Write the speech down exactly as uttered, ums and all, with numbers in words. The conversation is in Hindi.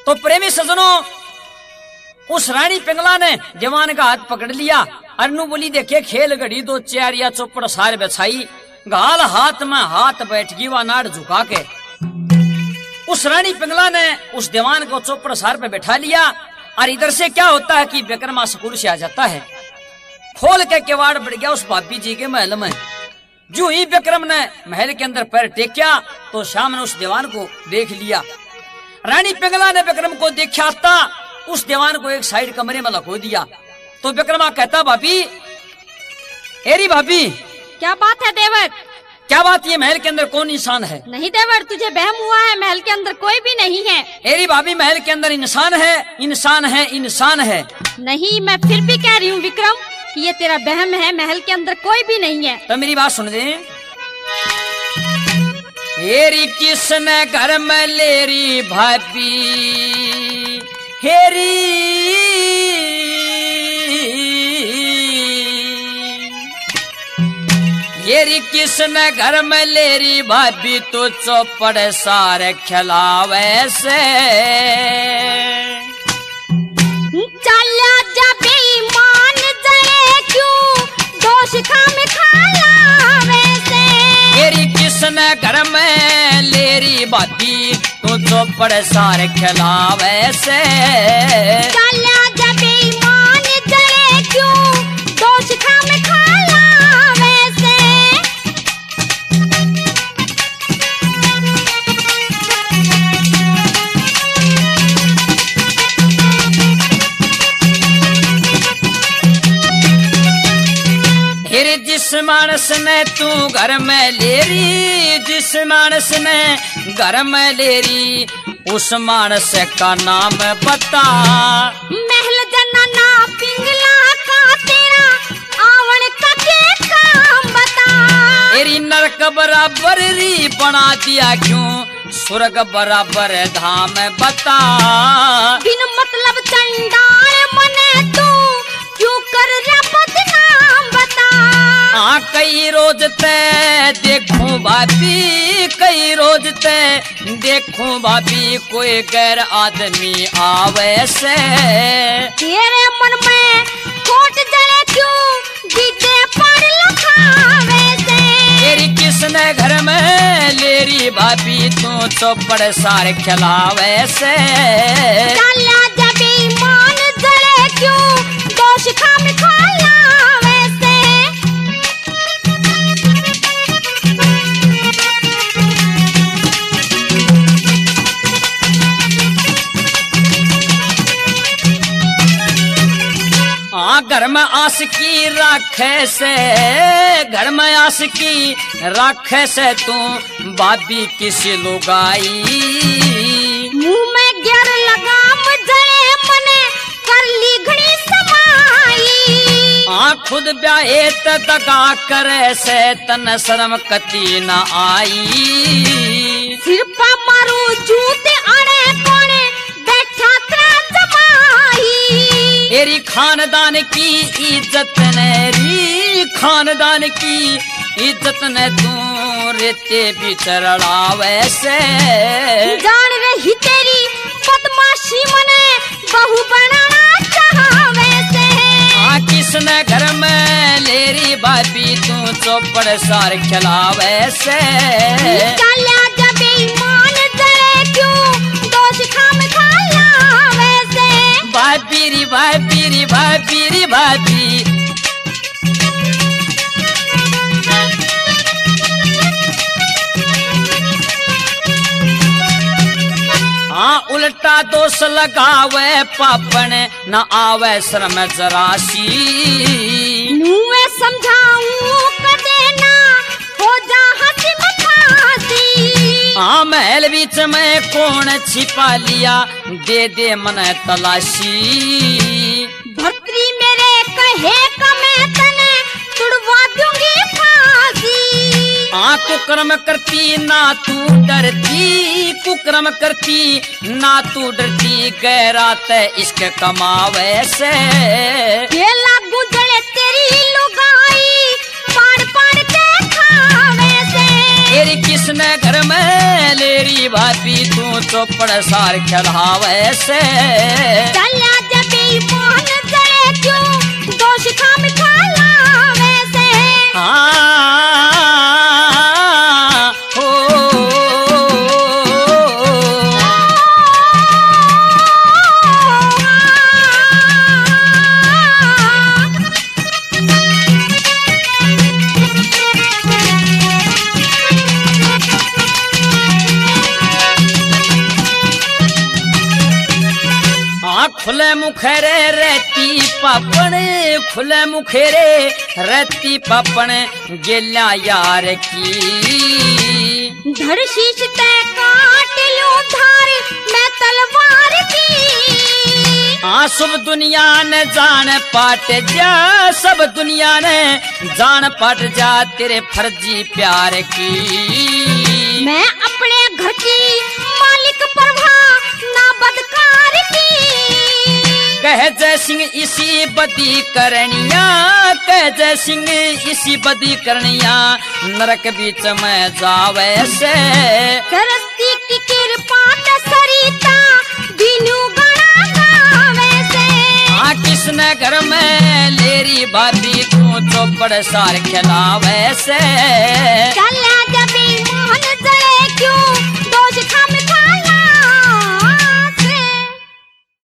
तो प्रेमी सजनों, उस रानी पिंगला ने जवान का हाथ पकड़ लिया। अरनू बोली देखे खेल घड़ी दो चारिया चौपड़ सार बिछाई, गाल हाथ में हाथ बैठ गई वा नाड़ झुका के। उस रानी पिंगला ने उस दीवान को चौपड़ सार पे बैठा लिया। और इधर से क्या होता है कि विक्रमा स्कूल से आ जाता है, खोल के किवाड़ बढ़ गया उस भाभी जी के महल में। जो ही विक्रम ने महल के अंदर पैर टेकिया तो शाम ने उस दीवान को देख लिया। रानी पिंगला ने विक्रम को देखा था, उस दीवान को एक साइड कमरे में लखो दिया। तो विक्रमा कहता, भाभी, एरी भाभी, क्या बात है देवर? क्या बात, ये महल के अंदर कौन इंसान है? नहीं देवर, तुझे बहम हुआ है, महल के अंदर कोई भी नहीं है। एरी भाभी, महल के अंदर इंसान है, इंसान है, इंसान है। नहीं, मैं फिर भी कह रही हूँ विक्रम कि ये तेरा बहम है, महल के अंदर कोई भी नहीं है। तो मेरी बात सुन दे। हेरी किसने घर में लेरी भाभी, हेरी हेरी किसने घर में लेरी भाभी, तो चौपड़ सारे खिलावे से चला जा बेईमान जरे क्यों दोष खाम खाला वैसे। हेरी किसने घर में लेरी भाभी, तो चौपड़ सारे खिलावे से चला जा बेईमान जरे क्यों दोष खाम खाला वैसे। जिस मानस ने तू घर में लेरी, जिस मानस ने घर में लेरी, उस मानस का नाम बता। महल जनाना पिंगला का तेरा आवण का के काम बता। तेरी नरक बराबर री बना दिया क्यों, स्वर्ग बराबर धाम बता। बिन मतलब चंडाल मने तू क्यों कर रहा बदनाम बता। हाँ कई रोज ते देखूं भाभी, कई रोज ते देखूं भाभी, कोई गैर आदमी आवे से। तेरे मन में खोट जले क्यों दीदे पर लखावे से। तेरी किसने घर में लेरी भाभी, तू चौपड़ सारे खिलावे से। चला जा बेईमान जले क्यों दोष खाम खाला वैसे। हाँ घर में आशिकी राखे से, घर में आशिकी राखे से, तू भाभी किसी लुगाई। मुंह में ग्यार लगाम जले मने कर ली घड़ी समाई। हाँ खुद ब्याहे त दगा करे से, तन शर्म कती न आई। सिर पा मारू जूते आड़े कोने बैठा तेरा जमाई। तेरी खानदान की इज्जत ने री, खानदान की इज्जत ने तू रेते भी चढ़ावे से। जान रही तेरी बदमाशी मने बहू बनाना चाहवे से। हाँ किसने घर में लेरी भाभी, तू चौपड़ सार खिलावे से। चला जा बेईमान जरे क्यों दोष खाम खाला वैसे। भाभी री भाभी री भाभी री भाभी, हाँ उल्टा दोष लगावे पापन, न आवे शर्म जरासी। मुँह समझाऊं कदे ना हो जा हंसी मखासी। हाँ महल बीच में कौन छिपा लिया, दे दे मन तलाशी। भर्तरी मेरे कहे का मैं तने तुड़वा दूंगी फांसी। हाँ कुकर्म करती ना तू डरती, कुकर्म करती ना तू डरती, गैरात इश्क कमावे से। ये लागू जले तेरी लुगाई पाड़ पाड़ के खावे से। तेरी किसने घर में लेरी भाभी तू चौपड़ सार खिलावे से चल्या जब बेईमान जड़े क्यों दोष खाम खालावे से हाँ खुले मुखेरे रहती पापण खुले मुखेरे रहती पापण गेल्या यार की धड़ शीश ते काट लूं धार मैं तलवार की हाँ सब दुनिया ने जान पाट जा सब दुनिया ने जान पाट जा तेरे फर्जी प्यार की मैं अपने घर की मालिक परवाह ना बदकार की कह जय सिंह इसी बदी करनिया कह जय सिंह इसी बदी करनिया नरक बीच में जावे से सरस्वती की कृपा ते सरिता बिनु गणा गावे से हाँ किसने घर में लेरी भाभी तू चौपड़ सार खिलावे से चल